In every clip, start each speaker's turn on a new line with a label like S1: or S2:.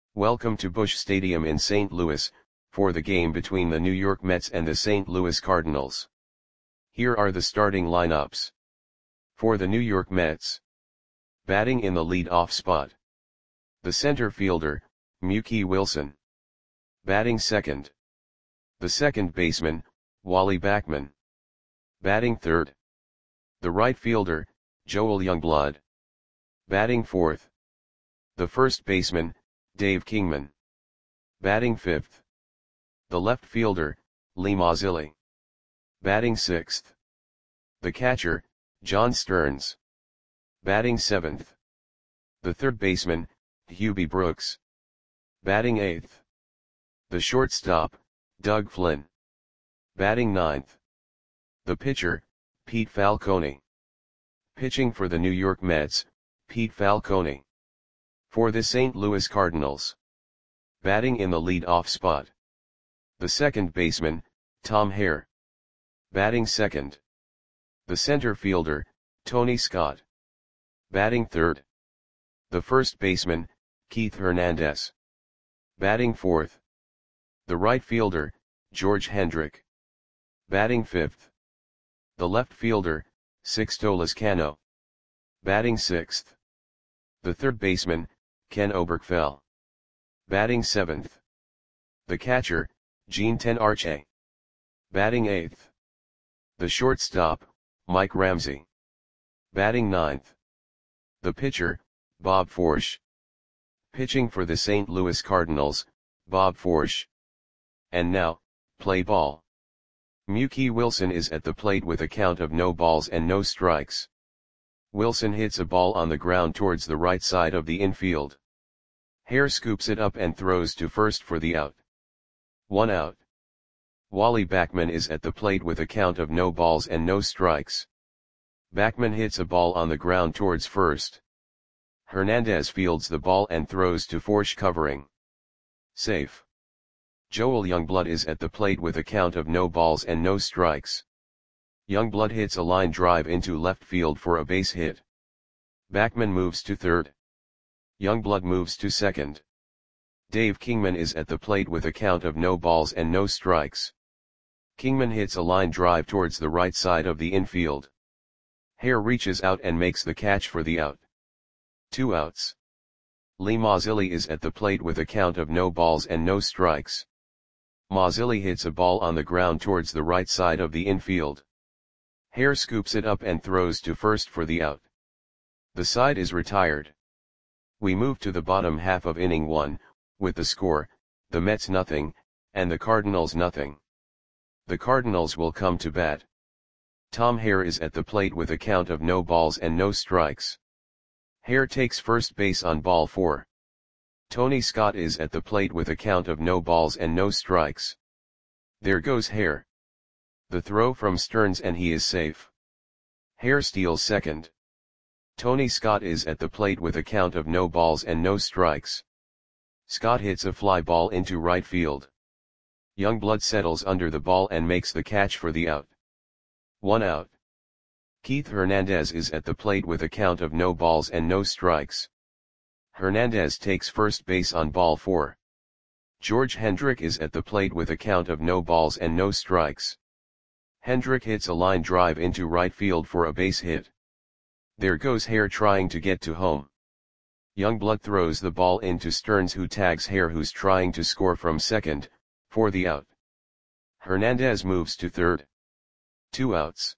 S1: Welcome to Busch Stadium in St. Louis, for the game between the New York Mets and the St. Louis Cardinals. Here are the starting lineups. For the New York Mets. Batting in the lead-off spot. The center fielder, Mookie Wilson. Batting second. The second baseman, Wally Backman. Batting third. The right fielder, Joel Youngblood. Batting fourth. The first baseman, Dave Kingman. Batting fifth. The left fielder, Lee Mazzilli. Batting sixth. The catcher, John Stearns. Batting seventh. The third baseman, Hubie Brooks. Batting eighth. The shortstop, Doug Flynn. Batting ninth. The pitcher, Pete Falcone. Pitching for the New York Mets, Pete Falcone. For the St. Louis Cardinals. Batting in the lead-off spot. The second baseman, Tom Hare. Batting second. The center fielder, Tony Scott. Batting third. The first baseman, Keith Hernandez. Batting fourth. The right fielder, George Hendrick. Batting fifth. The left fielder, Sixto Lezcano. Batting sixth. The third baseman, Ken Oberkfell. Batting seventh. The catcher, Gene Tenarche. Batting eighth. The shortstop, Mike Ramsey. Batting ninth. The pitcher, Bob Forsch. Pitching for the St. Louis Cardinals, Bob Forsch. And now, play ball. Mookie Wilson is at the plate with a count of no balls and no strikes. Wilson hits a ball on the ground towards the right side of the infield. Hare scoops it up and throws to first for the out. 1 out. Wally Backman is at the plate with a count of no balls and no strikes. Backman hits a ball on the ground towards first. Hernandez fields the ball and throws to Forsch covering. Safe. Joel Youngblood is at the plate with a count of no balls and no strikes. Youngblood hits a line drive into left field for a base hit. Backman moves to third. Youngblood moves to second. Dave Kingman is at the plate with a count of no balls and no strikes. Kingman hits a line drive towards the right side of the infield. Hare reaches out and makes the catch for the out. 2 outs. Lee Mazzilli is at the plate with a count of no balls and no strikes. Mazzilli hits a ball on the ground towards the right side of the infield. Hare scoops it up and throws to first for the out. The side is retired. We move to the bottom half of inning 1, with the score, the Mets nothing, and the Cardinals nothing. The Cardinals will come to bat. Tom Hare is at the plate with a count of no balls and no strikes. Hare takes first base on ball 4. Tony Scott is at the plate with a count of no balls and no strikes. There goes Hare. The throw from Stearns and he is safe. Hare steals second. Tony Scott is at the plate with a count of no balls and no strikes. Scott hits a fly ball into right field. Youngblood settles under the ball and makes the catch for the out. 1 out. Keith Hernandez is at the plate with a count of no balls and no strikes. Hernandez takes first base on ball 4. George Hendrick is at the plate with a count of no balls and no strikes. Hendrick hits a line drive into right field for a base hit. There goes Hare trying to get to home. Youngblood throws the ball into Stearns, who tags Hare, who's trying to score from second, for the out. Hernandez moves to third. 2 outs.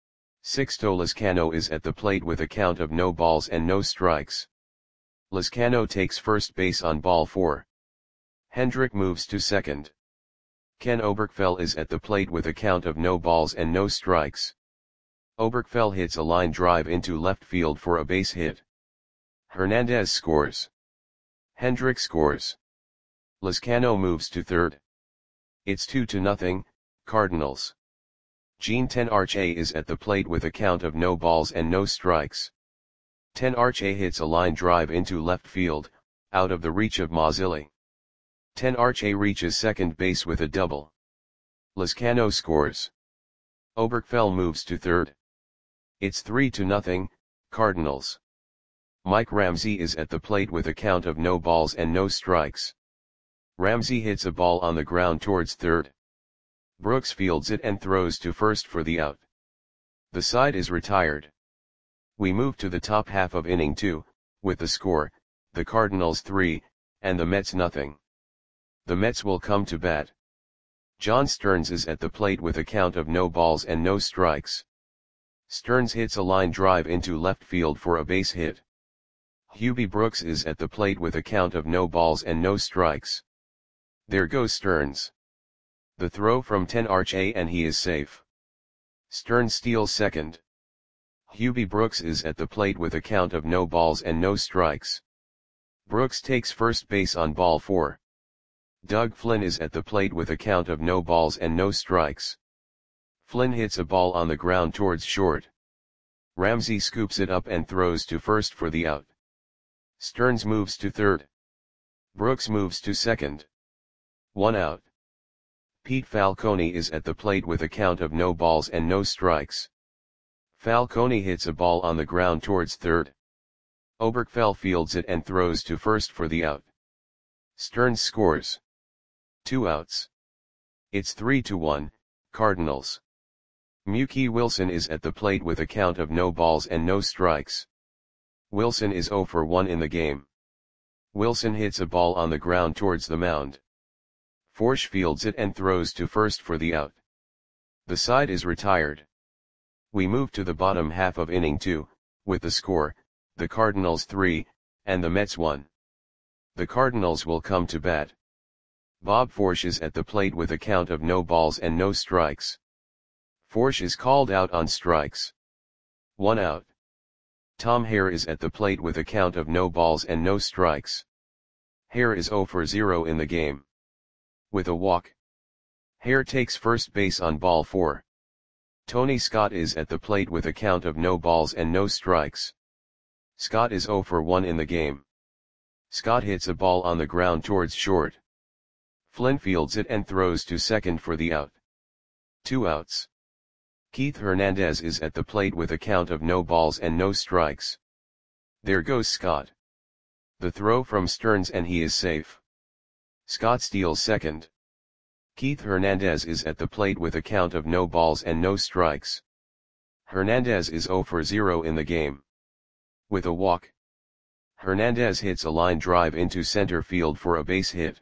S1: Sixto Lezcano is at the plate with a count of no balls and no strikes. Lezcano takes first base on ball 4. Hendrick moves to second. Ken Oberkfell is at the plate with a count of no balls and no strikes. Oberkfell hits a line drive into left field for a base hit. Hernandez scores. Hendrick scores. Lezcano moves to third. It's 2-0, Cardinals. Gene Tenarche is at the plate with a count of no balls and no strikes. Tenarche hits a line drive into left field, out of the reach of Mazzilli. Tenarche reaches second base with a double. Lezcano scores. Oberkfell moves to third. It's 3-0, Cardinals. Mike Ramsey is at the plate with a count of no balls and no strikes. Ramsey hits a ball on the ground towards third. Brooks fields it and throws to first for the out. The side is retired. We move to the top half of inning 2, with the score, the Cardinals 3, and the Mets nothing. The Mets will come to bat. John Stearns is at the plate with a count of no balls and no strikes. Stearns hits a line drive into left field for a base hit. Hubie Brooks is at the plate with a count of no balls and no strikes. There goes Stearns. The throw from 10 RHA and he is safe. Stearns steals second. Hubie Brooks is at the plate with a count of no balls and no strikes. Brooks takes first base on ball 4. Doug Flynn is at the plate with a count of no balls and no strikes. Flynn hits a ball on the ground towards short. Ramsey scoops it up and throws to first for the out. Stearns moves to third. Brooks moves to second. 1 out. Pete Falcone is at the plate with a count of no balls and no strikes. Falcone hits a ball on the ground towards third. Oberkfell fields it and throws to first for the out. Stearns scores. 2 outs. It's 3-1, Cardinals. Mookie Wilson is at the plate with a count of no balls and no strikes. Wilson is 0 for 1 in the game. Wilson hits a ball on the ground towards the mound. Forsch fields it and throws to first for the out. The side is retired. We move to the bottom half of inning 2, with the score, the Cardinals 3, and the Mets 1. The Cardinals will come to bat. Bob Forsch is at the plate with a count of no balls and no strikes. Forsch is called out on strikes. 1 out. Tom Hare is at the plate with a count of no balls and no strikes. Hare is 0 for 0 in the game. With a walk. Hare takes first base on ball 4. Tony Scott is at the plate with a count of no balls and no strikes. Scott is 0 for 1 in the game. Scott hits a ball on the ground towards short. Flynn fields it and throws to second for the out. 2 outs. Keith Hernandez is at the plate with a count of no balls and no strikes. There goes Scott. The throw from Stearns and he is safe. Scott steals second. Keith Hernandez is at the plate with a count of no balls and no strikes. Hernandez is 0 for 0 in the game. With a walk. Hernandez hits a line drive into center field for a base hit.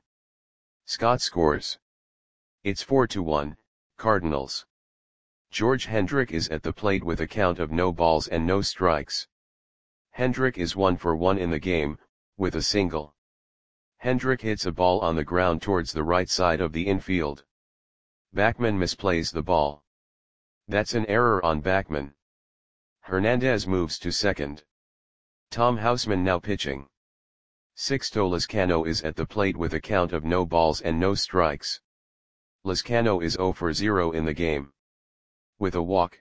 S1: Scott scores. It's 4-1, Cardinals. George Hendrick is at the plate with a count of no balls and no strikes. Hendrick is 1 for 1 in the game, with a single. Hendrick hits a ball on the ground towards the right side of the infield. Backman misplays the ball. That's an error on Backman. Hernandez moves to second. Tom Houseman now pitching. Sixto Lizcano is at the plate with a count of no balls and no strikes. Lizcano is 0 for 0 in the game. With a walk.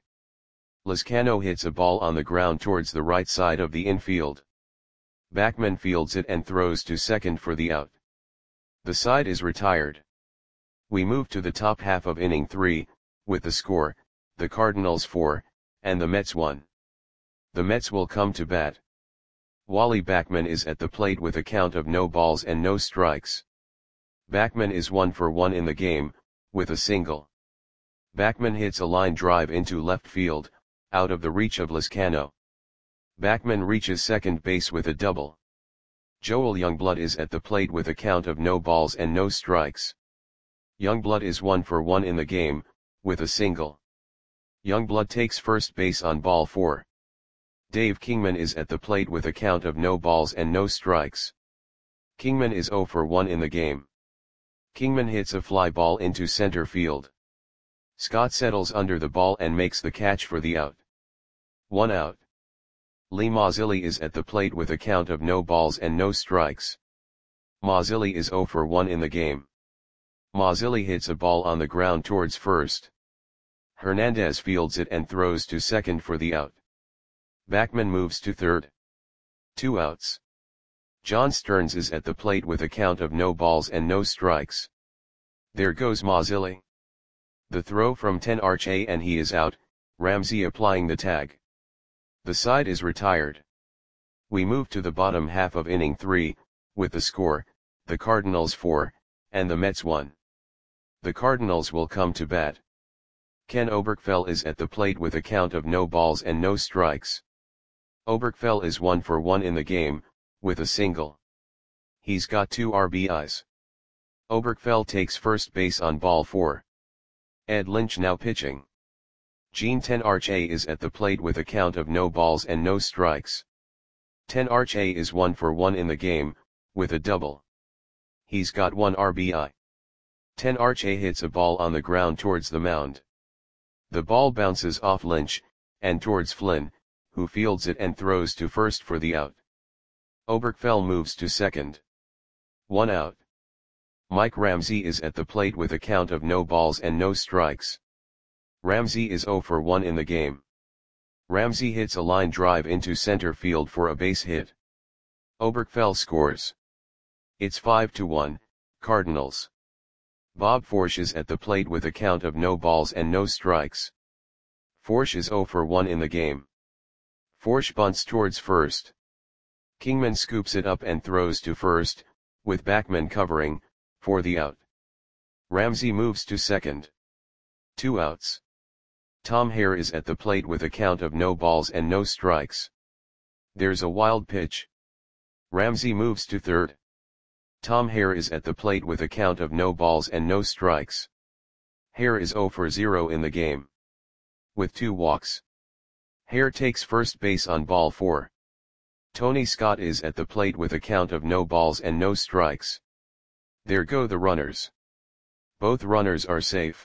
S1: Lizcano hits a ball on the ground towards the right side of the infield. Backman fields it and throws to second for the out. The side is retired. We move to the top half of inning 3, with the score, the Cardinals 4, and the Mets 1. The Mets will come to bat. Wally Backman is at the plate with a count of no balls and no strikes. Backman is 1 for 1 in the game, with a single. Backman hits a line drive into left field, out of the reach of Lizcano. Backman reaches second base with a double. Joel Youngblood is at the plate with a count of no balls and no strikes. Youngblood is 1 for 1 in the game, with a single. Youngblood takes first base on ball 4. Dave Kingman is at the plate with a count of no balls and no strikes. Kingman is 0 for 1 in the game. Kingman hits a fly ball into center field. Scott settles under the ball and makes the catch for the out. 1 out. Lee Mazzilli is at the plate with a count of no balls and no strikes. Mazzilli is 0 for 1 in the game. Mazzilli hits a ball on the ground towards first. Hernandez fields it and throws to second for the out. Backman moves to third. 2 outs. John Stearns is at the plate with a count of no balls and no strikes. There goes Mazzilli. The throw from 10 RHA and he is out, Ramsey applying the tag. The side is retired. We move to the bottom half of inning 3, with the score, the Cardinals 4, and the Mets 1. The Cardinals will come to bat. Ken Oberkfell is at the plate with a count of no balls and no strikes. Oberkfell is 1 for 1 in the game, with a single. He's got 2 RBIs. Oberkfell takes first base on ball 4. Ed Lynch now pitching. Gene Tenarche is at the plate with a count of no balls and no strikes. Tenarche is 1 for 1 in the game, with a double. He's got 1 RBI. Tenarche hits a ball on the ground towards the mound. The ball bounces off Lynch, and towards Flynn, who fields it and throws to first for the out. Oberkfell moves to second. 1 out. Mike Ramsey is at the plate with a count of no balls and no strikes. Ramsey is 0 for 1 in the game. Ramsey hits a line drive into center field for a base hit. Oberkfell scores. It's 5-1, Cardinals. Bob Forsch is at the plate with a count of no balls and no strikes. Forsch is 0 for 1 in the game. Forsch bunts towards first. Kingman scoops it up and throws to first, with Backman covering, for the out. Ramsey moves to second. 2 outs. Tom Hare is at the plate with a count of no balls and no strikes. There's a wild pitch. Ramsey moves to third. Tom Hare is at the plate with a count of no balls and no strikes. Hare is 0 for 0 in the game. With 2 walks. Hare takes first base on ball 4. Tony Scott is at the plate with a count of no balls and no strikes. There go the runners. Both runners are safe.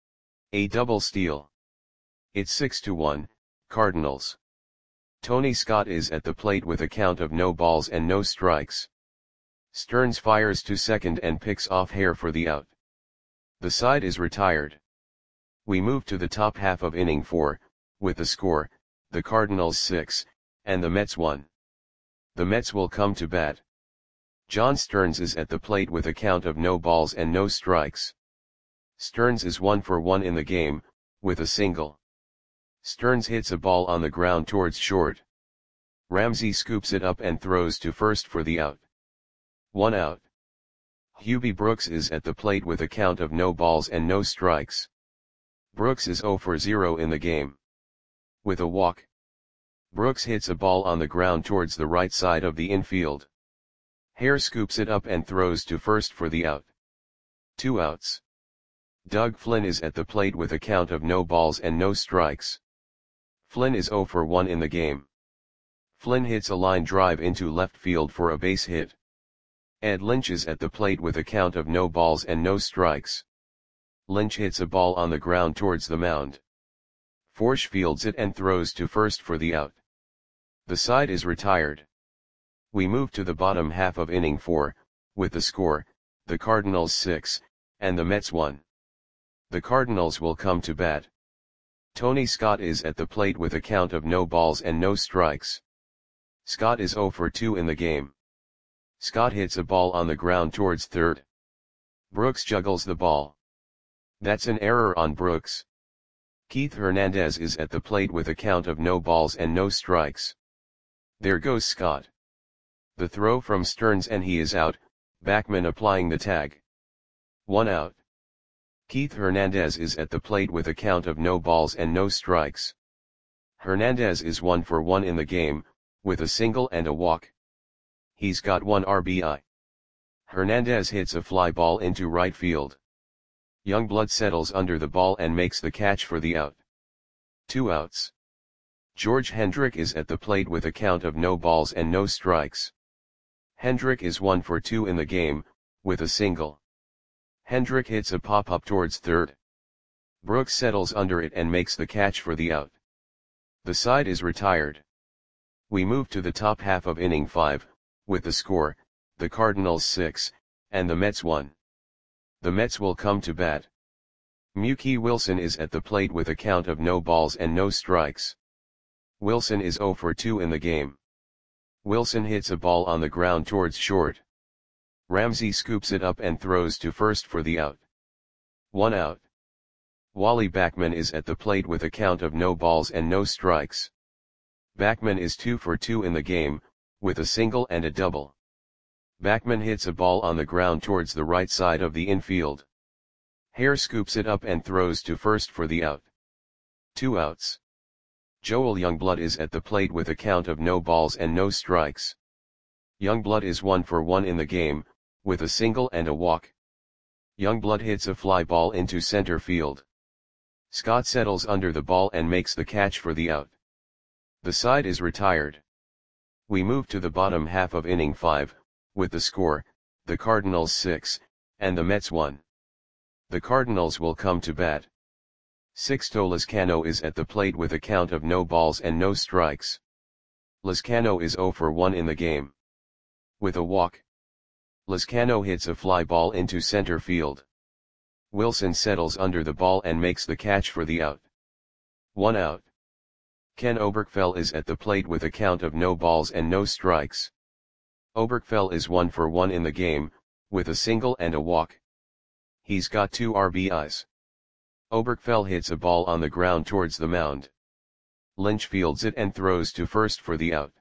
S1: A double steal. It's 6-1, Cardinals. Tony Scott is at the plate with a count of no balls and no strikes. Stearns fires to second and picks off Hare for the out. The side is retired. We move to the top half of inning 4, with the score, the Cardinals 6, and the Mets 1. The Mets will come to bat. John Stearns is at the plate with a count of no balls and no strikes. Stearns is 1 for 1 in the game, with a single. Stearns hits a ball on the ground towards short. Ramsey scoops it up and throws to first for the out. 1 out. Hubie Brooks is at the plate with a count of no balls and no strikes. Brooks is 0 for 0 in the game. With a walk. Brooks hits a ball on the ground towards the right side of the infield. Hare scoops it up and throws to first for the out. 2 outs. Doug Flynn is at the plate with a count of no balls and no strikes. Flynn is 0 for 1 in the game. Flynn hits a line drive into left field for a base hit. Ed Lynch is at the plate with a count of no balls and no strikes. Lynch hits a ball on the ground towards the mound. Forsch fields it and throws to first for the out. The side is retired. We move to the bottom half of inning 4, with the score, the Cardinals 6, and the Mets 1. The Cardinals will come to bat. Tony Scott is at the plate with a count of no balls and no strikes. Scott is 0 for 2 in the game. Scott hits a ball on the ground towards third. Brooks juggles the ball. That's an error on Brooks. Keith Hernandez is at the plate with a count of no balls and no strikes. There goes Scott. The throw from Stearns and he is out, Backman applying the tag. 1 out. Keith Hernandez is at the plate with a count of no balls and no strikes. Hernandez is 1 for 1 in the game, with a single and a walk. He's got 1 RBI. Hernandez hits a fly ball into right field. Youngblood settles under the ball and makes the catch for the out. 2 outs. George Hendrick is at the plate with a count of no balls and no strikes. Hendrick is 1 for 2 in the game, with a single. Hendrick hits a pop-up towards third. Brooks settles under it and makes the catch for the out. The side is retired. We move to the top half of inning 5, with the score, the Cardinals 6, and the Mets 1. The Mets will come to bat. Mookie Wilson is at the plate with a count of no balls and no strikes. Wilson is 0 for 2 in the game. Wilson hits a ball on the ground towards short. Ramsey scoops it up and throws to first for the out. 1 out. Wally Backman is at the plate with a count of no balls and no strikes. Backman is 2 for 2 in the game, with a single and a double. Backman hits a ball on the ground towards the right side of the infield. Hare scoops it up and throws to first for the out. 2 outs. Joel Youngblood is at the plate with a count of no balls and no strikes. Youngblood is 1 for 1 in the game, with a single and a walk. Youngblood hits a fly ball into center field. Scott settles under the ball and makes the catch for the out. The side is retired. We move to the bottom half of inning 5, with the score, the Cardinals 6, and the Mets 1. The Cardinals will come to bat. Sixto Lezcano is at the plate with a count of no balls and no strikes. Lezcano is 0 for 1 in the game. With a walk. Lezcano hits a fly ball into center field. Wilson settles under the ball and makes the catch for the out. 1 out. Ken Oberkfell is at the plate with a count of no balls and no strikes. Oberkfell is 1 for 1 in the game, with a single and a walk. He's got 2 RBIs. Oberkfell hits a ball on the ground towards the mound. Lynch fields it and throws to first for the out.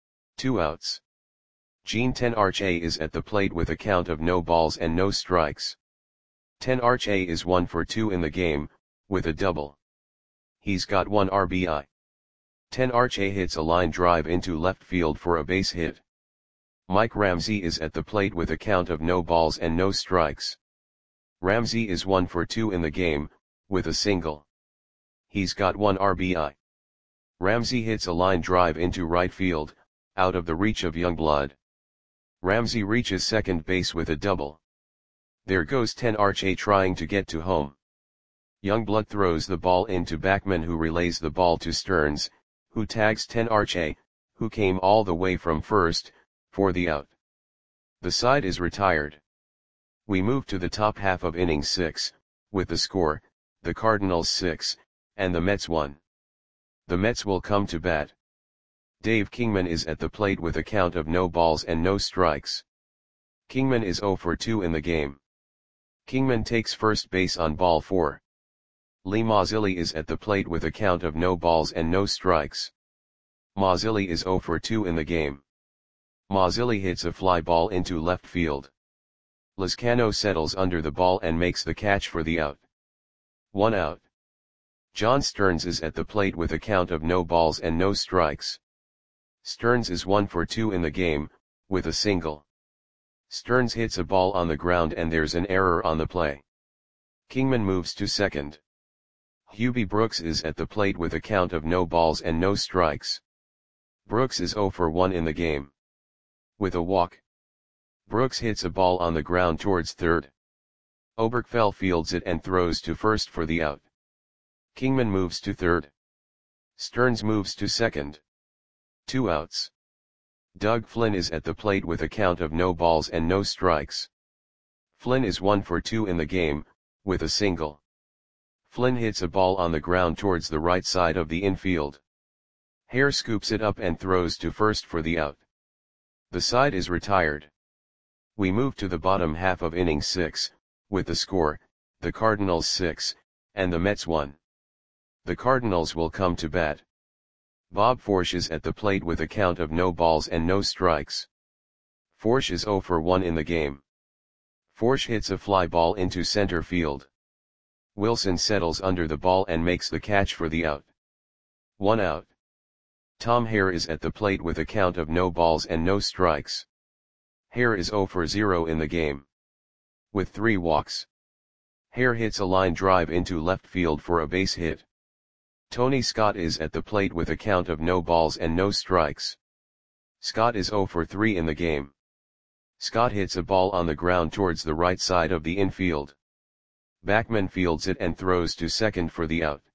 S1: 2 outs. Gene Tenarche is at the plate with a count of no balls and no strikes. Tenarche is 1 for 2 in the game, with a double. He's got 1 RBI. Tenarche hits a line drive into left field for a base hit. Mike Ramsey is at the plate with a count of no balls and no strikes. Ramsey is 1 for 2 in the game, with a single. He's got 1 RBI. Ramsey hits a line drive into right field, out of the reach of Youngblood. Ramsey reaches second base with a double. There goes Tenarche trying to get to home. Youngblood throws the ball into Backman, who relays the ball to Stearns, who tags Tenarche, who came all the way from first, for the out. The side is retired. We move to the top half of inning 6, with the score, the Cardinals 6, and the Mets 1. The Mets will come to bat. Dave Kingman is at the plate with a count of no balls and no strikes. Kingman is 0 for 2 in the game. Kingman takes first base on ball 4. Lee Mazzilli is at the plate with a count of no balls and no strikes. Mazzilli is 0 for 2 in the game. Mazzilli hits a fly ball into left field. Lezcano settles under the ball and makes the catch for the out. 1 out. John Stearns is at the plate with a count of no balls and no strikes. Stearns is 1 for 2 in the game, with a single. Stearns hits a ball on the ground and there's an error on the play. Kingman moves to second. Hubie Brooks is at the plate with a count of no balls and no strikes. Brooks is 0 for 1 in the game. With a walk. Brooks hits a ball on the ground towards third. Oberkfell fields it and throws to first for the out. Kingman moves to third. Stearns moves to second. 2 outs. Doug Flynn is at the plate with a count of no balls and no strikes. Flynn is 1 for 2 in the game, with a single. Flynn hits a ball on the ground towards the right side of the infield. Hare scoops it up and throws to first for the out. The side is retired. We move to the bottom half of inning 6, with the score, the Cardinals 6, and the Mets 1. The Cardinals will come to bat. Bob Forsch is at the plate with a count of no balls and no strikes. Forsch is 0 for 1 in the game. Forsch hits a fly ball into center field. Wilson settles under the ball and makes the catch for the out. 1 out. Tom Hare is at the plate with a count of no balls and no strikes. Hare is 0 for 0 in the game. With 3 walks. Hare hits a line drive into left field for a base hit. Tony Scott is at the plate with a count of no balls and no strikes. Scott is 0 for 3 in the game. Scott hits a ball on the ground towards the right side of the infield. Backman fields it and throws to second for the out.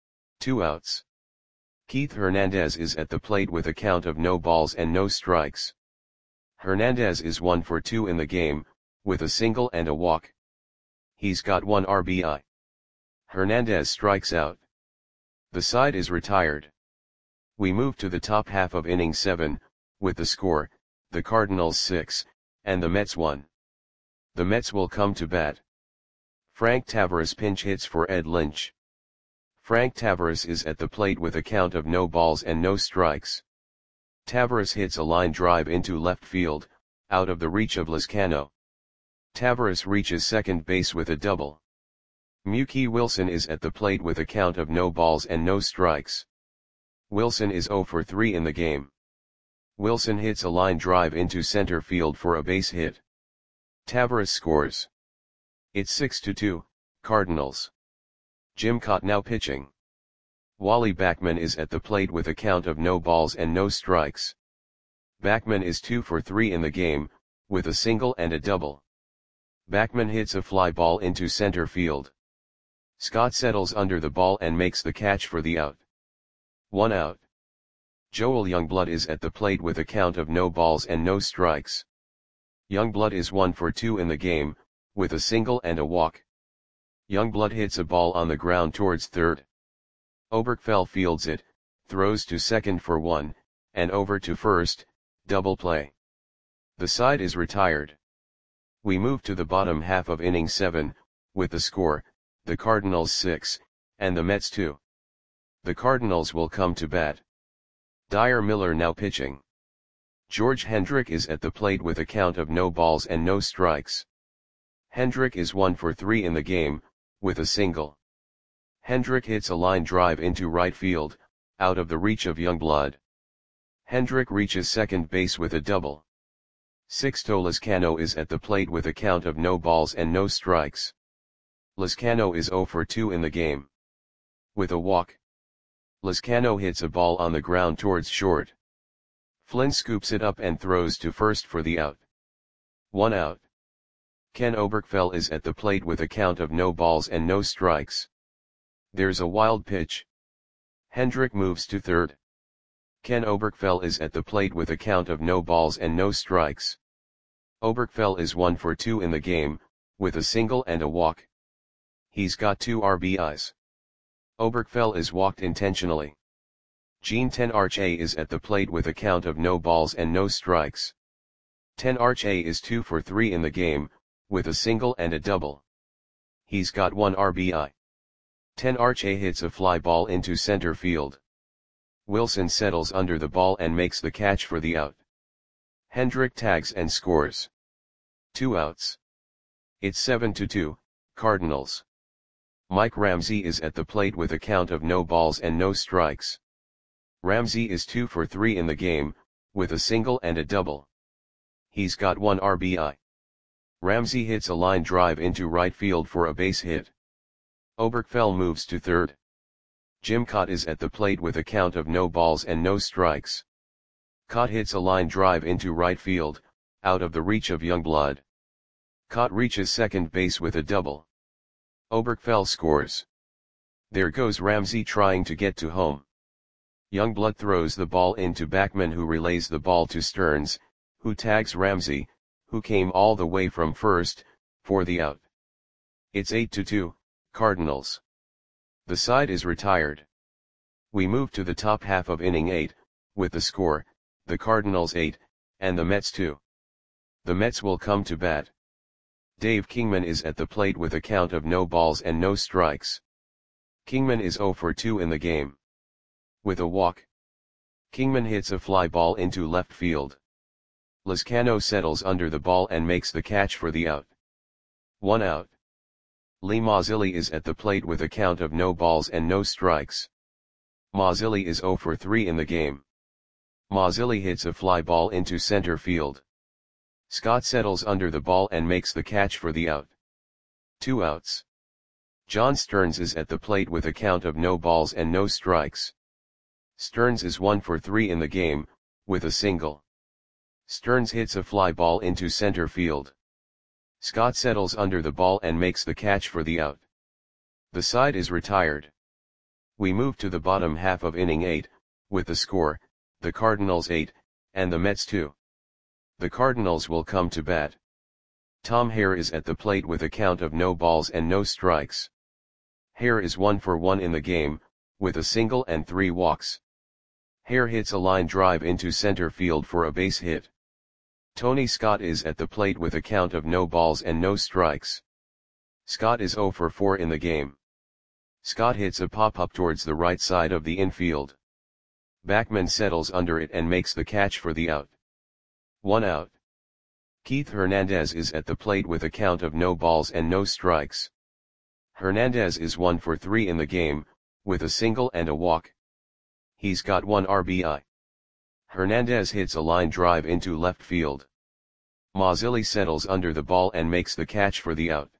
S1: 2 outs. Keith Hernandez is at the plate with a count of no balls and no strikes. Hernandez is 1 for 2 in the game, with a single and a walk. He's got 1 RBI. Hernandez strikes out. The side is retired. We move to the top half of inning 7, with the score, the Cardinals 6, and the Mets 1. The Mets will come to bat. Frank Tavares pinch hits for Ed Lynch. Frank Tavares is at the plate with a count of no balls and no strikes. Tavares hits a line drive into left field, out of the reach of Lezcano. Tavares reaches second base with a double. Mookie Wilson is at the plate with a count of no balls and no strikes. Wilson is 0 for 3 in the game. Wilson hits a line drive into center field for a base hit. Tavares scores. It's 6-2, Cardinals. Jim Kaat now pitching. Wally Backman is at the plate with a count of no balls and no strikes. Backman is 2 for 3 in the game, with a single and a double. Backman hits a fly ball into center field. Scott settles under the ball and makes the catch for the out. 1 out. Joel Youngblood is at the plate with a count of no balls and no strikes. Youngblood is 1 for 2 in the game, with a single and a walk. Youngblood hits a ball on the ground towards third. Oberkfell fields it, throws to second for 1, and over to first, double play. The side is retired. We move to the bottom half of inning 7, with the score, the Cardinals 6, and the Mets 2. The Cardinals will come to bat. Dyer Miller now pitching. George Hendrick is at the plate with a count of no balls and no strikes. Hendrick is 1 for 3 in the game, with a single. Hendrick hits a line drive into right field, out of the reach of Youngblood. Hendrick reaches second base with a double. Sixto Lezcano is at the plate with a count of no balls and no strikes. Lezcano is 0 for 2 in the game. With a walk. Lezcano hits a ball on the ground towards short. Flynn scoops it up and throws to first for the out. 1 out. Ken Oberkfell is at the plate with a count of no balls and no strikes. There's a wild pitch. Hendrick moves to third. Ken Oberkfell is at the plate with a count of no balls and no strikes. Oberkfell is 1 for 2 in the game, with a single and a walk. He's got 2 RBIs. Oberkfell is walked intentionally. Gene Tenarche is at the plate with a count of no balls and no strikes. Tenarche is 2 for 3 in the game, with a single and a double. He's got 1 RBI. Tenarche hits a fly ball into center field. Wilson settles under the ball and makes the catch for the out. Hendrick tags and scores. 2 outs. It's 7-2, Cardinals. Mike Ramsey is at the plate with a count of no balls and no strikes. Ramsey is 2 for 3 in the game, with a single and a double. He's got 1 RBI. Ramsey hits a line drive into right field for a base hit. Oberkfell moves to third. Jim Kaat is at the plate with a count of no balls and no strikes. Kaat hits a line drive into right field, out of the reach of Youngblood. Kaat reaches second base with a double. Oberkfell scores. There goes Ramsey trying to get to home. Youngblood throws the ball into Backman, who relays the ball to Stearns, who tags Ramsey, who came all the way from first, for the out. It's 8-2, Cardinals. The side is retired. We move to the top half of inning 8, with the score, the Cardinals 8, and the Mets 2. The Mets will come to bat. Dave Kingman is at the plate with a count of no balls and no strikes. Kingman is 0 for 2 in the game. With a walk. Kingman hits a fly ball into left field. Lezcano settles under the ball and makes the catch for the out. 1 out. Lee Mazzilli is at the plate with a count of no balls and no strikes. Mazzilli is 0 for 3 in the game. Mazzilli hits a fly ball into center field. Scott settles under the ball and makes the catch for the out. 2 outs. John Stearns is at the plate with a count of no balls and no strikes. Stearns is 1 for 3 in the game, with a single. Stearns hits a fly ball into center field. Scott settles under the ball and makes the catch for the out. The side is retired. We move to the bottom half of inning 8, with the score, the Cardinals 8, and the Mets 2. The Cardinals will come to bat. Tom Hare is at the plate with a count of no balls and no strikes. Hare is 1 for 1 in the game, with a single and 3 walks. Hare hits a line drive into center field for a base hit. Tony Scott is at the plate with a count of no balls and no strikes. Scott is 0 for 4 in the game. Scott hits a pop-up towards the right side of the infield. Backman settles under it and makes the catch for the out. 1 out. Keith Hernandez is at the plate with a count of no balls and no strikes. Hernandez is 1 for 3 in the game, with a single and a walk. He's got 1 RBI. Hernandez hits a line drive into left field. Mazzilli settles under the ball and makes the catch for the out.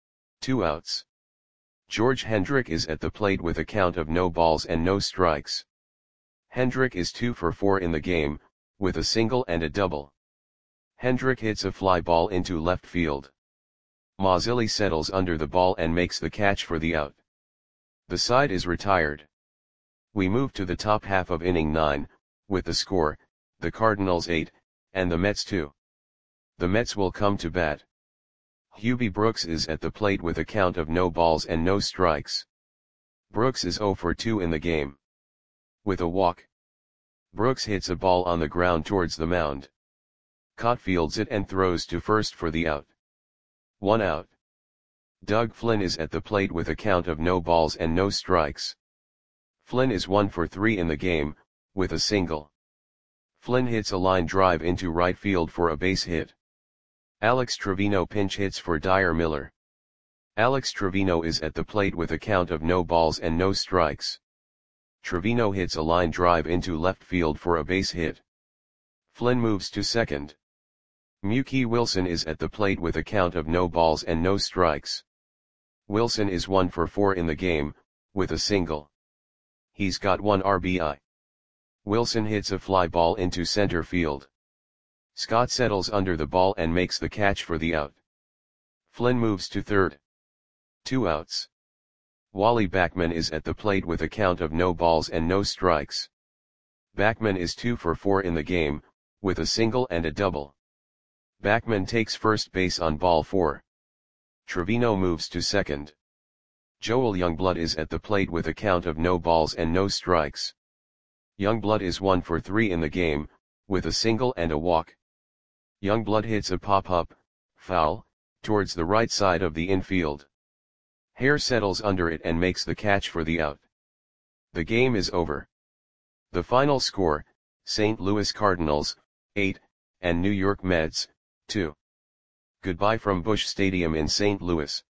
S1: 2 outs. George Hendrick is at the plate with a count of no balls and no strikes. Hendrick is 2 for 4 in the game, with a single and a double. Hendrick hits a fly ball into left field. Mazzilli settles under the ball and makes the catch for the out. The side is retired. We move to the top half of inning 9, with the score, the Cardinals 8, and the Mets 2. The Mets will come to bat. Hubie Brooks is at the plate with a count of no balls and no strikes. Brooks is 0 for 2 in the game. With a walk. Brooks hits a ball on the ground towards the mound. Cott fields it and throws to first for the out. 1 out. Doug Flynn is at the plate with a count of no balls and no strikes. Flynn is 1 for 3 in the game, with a single. Flynn hits a line drive into right field for a base hit. Alex Trevino pinch hits for Dyer Miller. Alex Trevino is at the plate with a count of no balls and no strikes. Trevino hits a line drive into left field for a base hit. Flynn moves to second. Mookie Wilson is at the plate with a count of no balls and no strikes. Wilson is 1 for 4 in the game, with a single. He's got 1 RBI. Wilson hits a fly ball into center field. Scott settles under the ball and makes the catch for the out. Flynn moves to third. 2 outs. Wally Backman is at the plate with a count of no balls and no strikes. Backman is 2 for 4 in the game, with a single and a double. Backman takes first base on ball 4. Trevino moves to second. Joel Youngblood is at the plate with a count of no balls and no strikes. Youngblood is 1 for 3 in the game, with a single and a walk. Youngblood hits a pop-up, foul, towards the right side of the infield. Hare settles under it and makes the catch for the out. The game is over. The final score, St. Louis Cardinals, 8, and New York Mets, 2. Goodbye from Busch Stadium in St. Louis.